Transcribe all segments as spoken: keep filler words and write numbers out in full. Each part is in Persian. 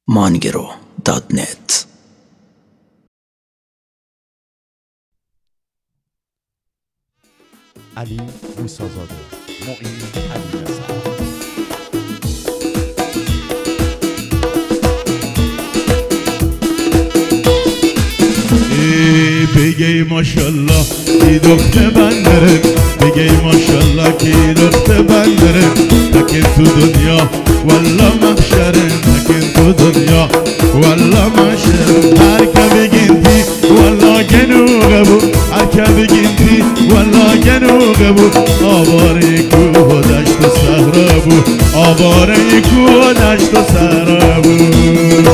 مانگرو دات نت. علی موسازاده، معین علیرضا. بگی ماشالله کی دختر بندره، بگی ماشالله کی دختر بندره. تکن تو دنیا والله محشره، تکن تو دنیا والله محشره. هر که بگینتی والله گنوغه بود، هر که بگینتی والله گنوغه بود. آواره کوه و دشت و صحرا بود، آواره کوه و دشت و صحرا بود.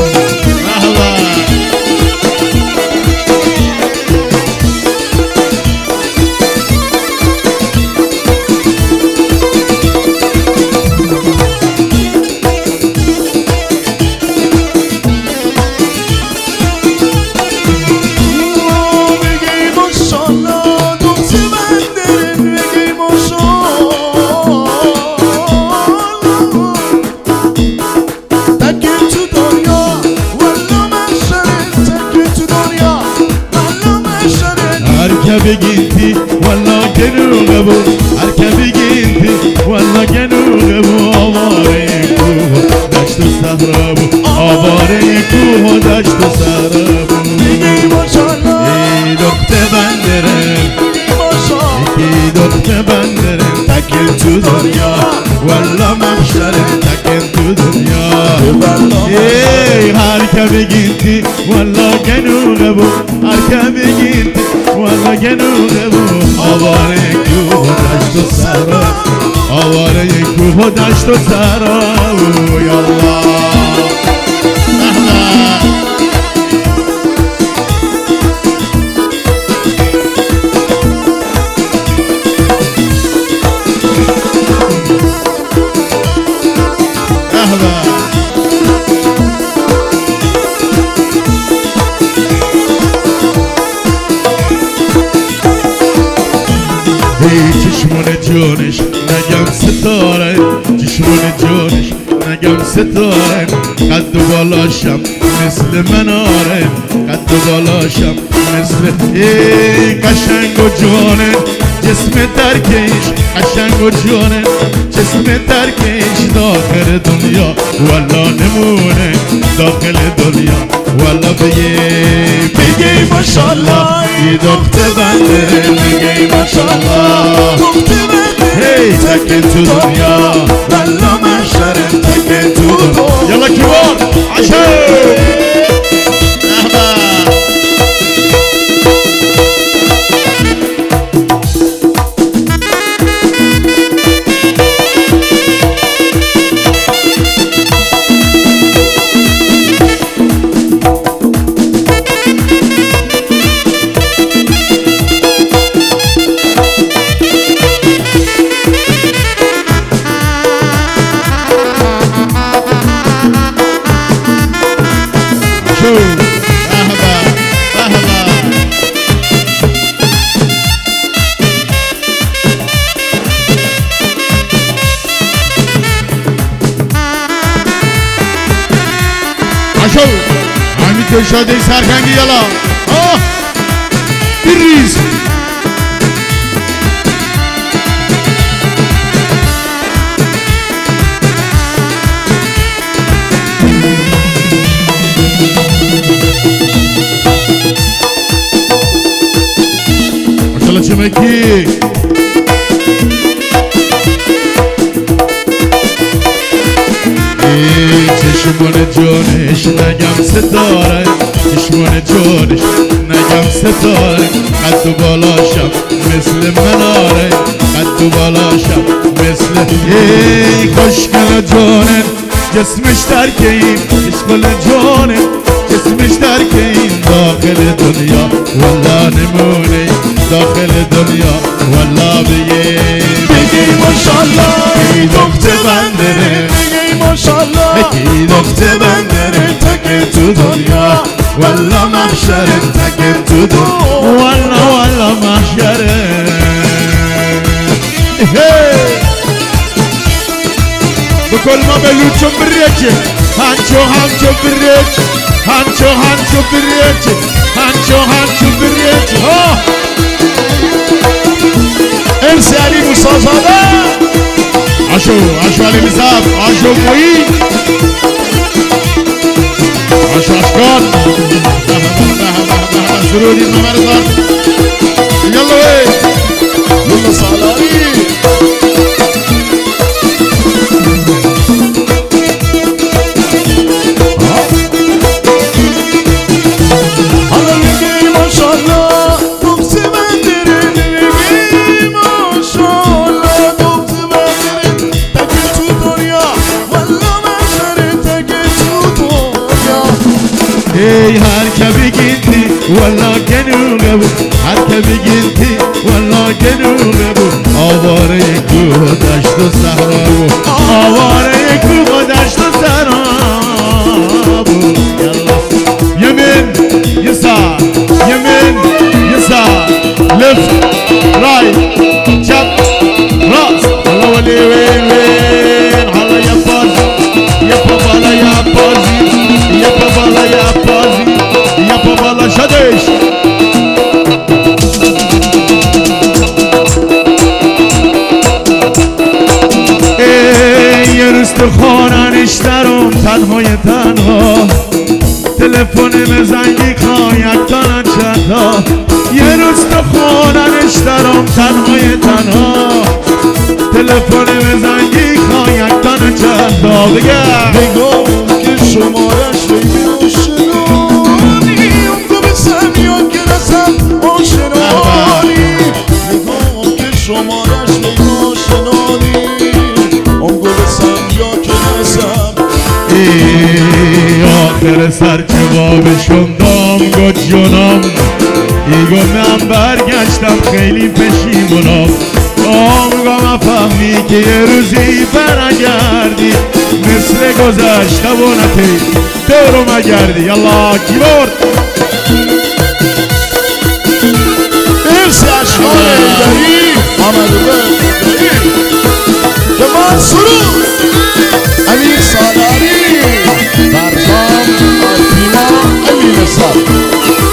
بگینتی والله گنوغه بود، هر که بگینتی والله گنوغه بود. آواره کوه و دشت و صحرا بود، آواره کوه و دشت و صحرا بود. بگی ماشالله ای دختر بندره، یکی دختر بندره. تکن تو دنیا والله محشره، تکن تو دنیا. ای هر که بگینتی والله گنوغه بود، هر که بگینتی والله گنوغه بود. آواره کوه و دشت و صحرا، آواره کوه و دشت و صحرا بود. یالله چشمون جونش نگم ستاره، چشمون جونش نگم ستاره. قد و بالاشم مثل مناره، قد و بالاشم مثل ای قشنگ و جونه. جسم درکش قشنگ و جونه، جسم درکش داخل دنیا والا نمونه، داخل دنیا والا. بگی بگی ماشالله ای دختر بندره، بگی ماشالله دختر بندره. هی تکن تو دنیا والا محشره، تکن تو دنیا. یلا کبار عشق همین دشاده سرکنگی. یلا آه بریز ماشالله چمکی. چشمون جونش نگم ستاره، چشمون جونش نگم ستاره. قد و بالاشم مثل مناره، قد و بالاشم مثل ای خوشگل جونه. جسمش درک این خوشگل جونه، جسمش درک این داخل دنیا والا نمونه، داخل دنیا والا. بگی بگی ماشالله ای دختر بندره، ماشالله کی دختر بندره. تکن تو دنیا والله محشره، تکن تو دنیا والله والله محشره. بکن colma belluccio birriece Hancho hancho birriece Hancho hancho birriece Hancho hancho birriece Oh امسی علی موسازاده Aşo aşo Ali Misaf Aşo Muhi Aşo Aşkar سرودی ممرزار يلا وي يلا سالاري هلا نجي ما شاء الله دوبسي بندرين نجي ما شاء الله دوبسي بندرين تكي تو دنيا والله ما شريت تكي تو دنيا ey harka bir gitti valla genüle bu harka bir gitti valla genüle bu avare kudaştı sahra bu avare kudaştı sahra bu yalla yemin yasa yemin yasa left right jab ras Allah wali win win Allah yapaz yapabala yapaz yapabala yapaz yapabala şadeş ey yer üstü خاننش درم تنهای تنها تلفن زنگی خواهد کنن چندها یه روز تو خاننش درم تنهای تنها تلفن زنگی خواهد کنن چندها بگم بگم که شمارش بگی آشنانی اون تو به سمیان که رسم آشنانی بگم که شمارش بگی آشنانی اون تو به سمیان که رسم ای آخر سر جوابشون دام گو جونم ایگو من برگشتم خیلی پشیمونم آمگو من فهمی که یه روزی برگردی مثل گذشته و نتی تو رو مگردی یالله کی برد مرسی اشکال ایداری آمد برداری که من سرود امیر سالاری برزام آتیما امیر سال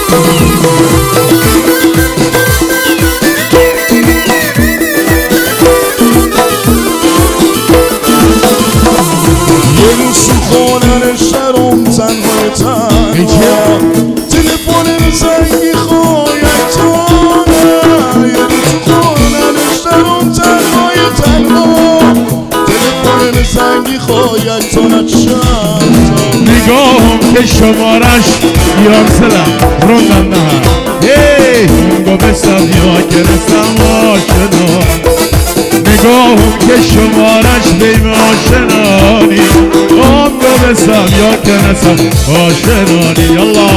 یه روز تو خانه شرم تنهای تنها تلفن زنگی خواهد تانه یه روز تو خانه شرم تنهای تنها تلفن زنگی خواهد تانه چند نگاهم که شمارش ایران سلم روندن نه هی گو بسم یا که رسم آشنا نگاهم که شمارش بیم آشنانی آم گو بسم یا که رسم آشنانی یالله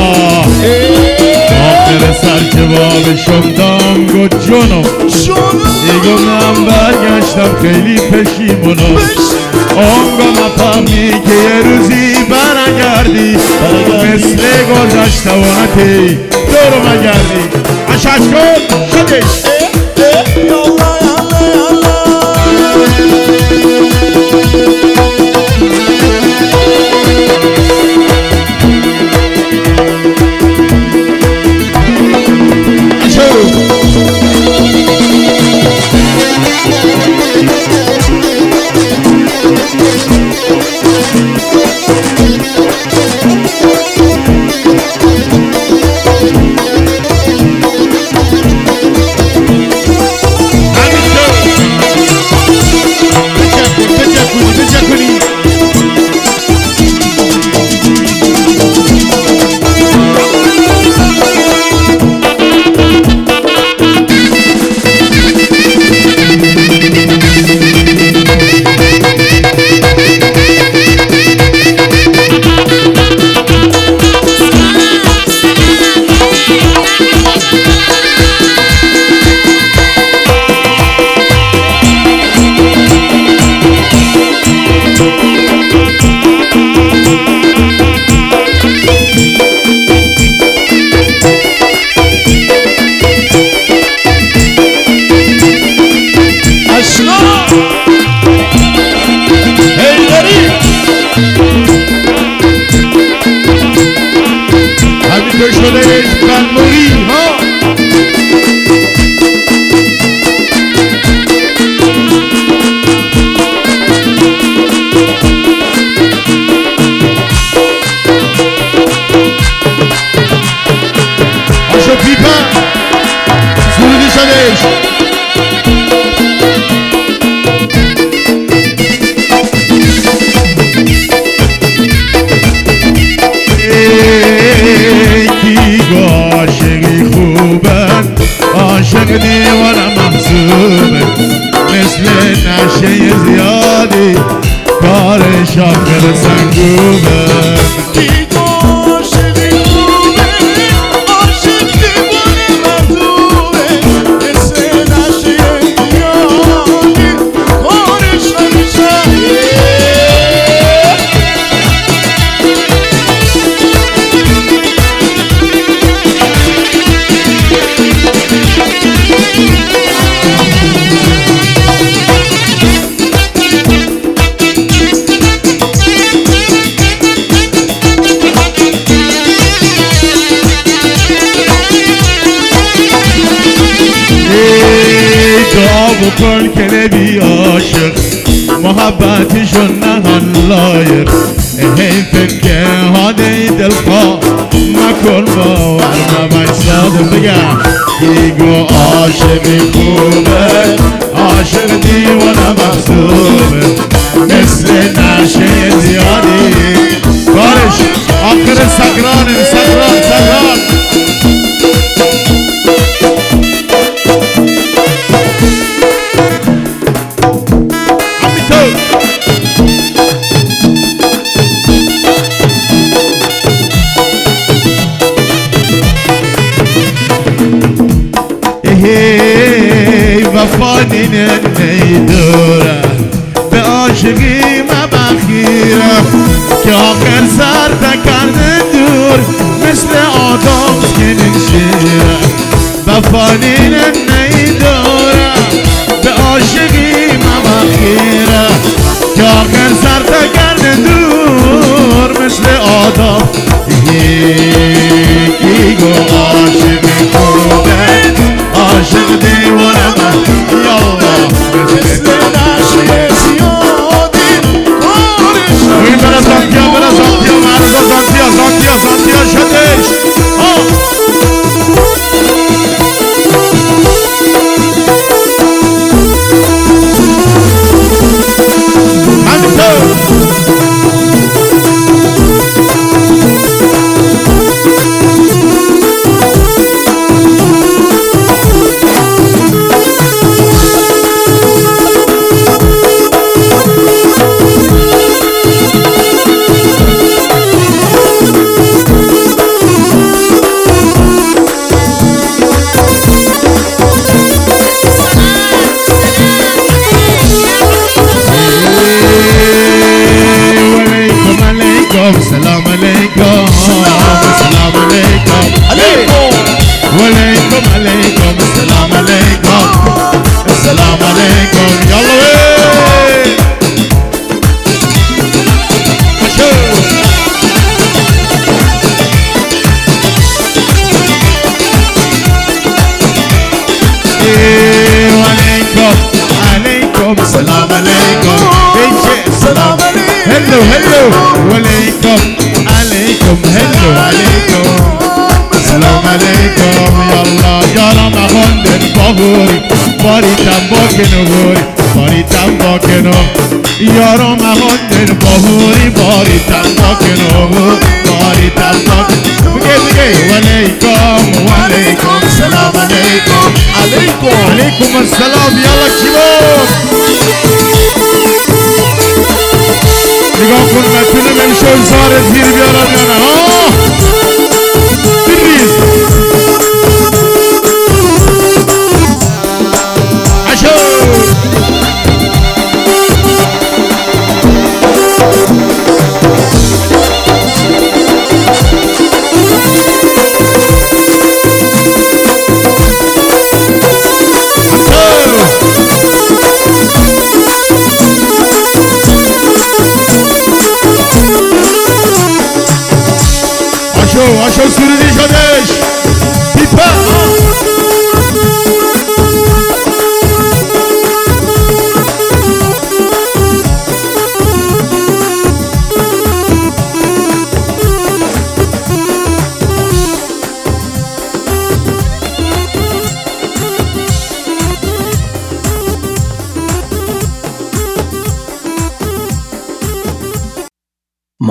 آخر سر جوابشم دام گو جونم ایگو من برگشتم خیلی پشیمونم آنگاه مفهمی که یه روزی برگردی مثل گذشته و نتی دورو مگردی اشش کن شدش یالا یالا شدهش قنبوری ها آشو پیپر سرودی شدهش عاشقی خوبه عاشق دیوانه محسوبه مثل نشه زیادی کارش آخر سنگوبه بکن که نبی عاشق محبتشون نهان لایر حیفت که هاده دلخواه مکن باور ممن ساده بگم دیگو عاشقی خوبه عاشق دیوانه محسوبه مثل نشه زیادی کارش آخر سکرانه سکران سکران وفانی نیدوره به عاشقی مبخیره که آخر سر تکرده دور مثل آدم سکنین شیره وفانی نیدوره به عاشقی مبخیره که آخر سر تکرده دور مثل آدم یکی گو عاشقی خوبه عاشق دیوانه سلام علیکم سلام علیکم وعلیکم علیکم سلام علیکم سلام علیکم یالا وعلیکم علیکم سلام علیکم سلام علیکم هلو هلو وعلیکم علیکم هلو علیکم سلام علیکم یالا یارم اخوندن باغوری باری تنبا کنوری باری تنبا کنو یارم اخوندن باغوری باری تنبا کنو باری تنبا بگه بگه وعلیکم وعلیکم سلام علیکم علیکم علیکم السلام یالا چیبا نگاه کن بتونم امشو زارت گیر بیارم یا نه آه بریز عشو آشو آشو سرودی شدش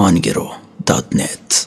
توانگرو دات نت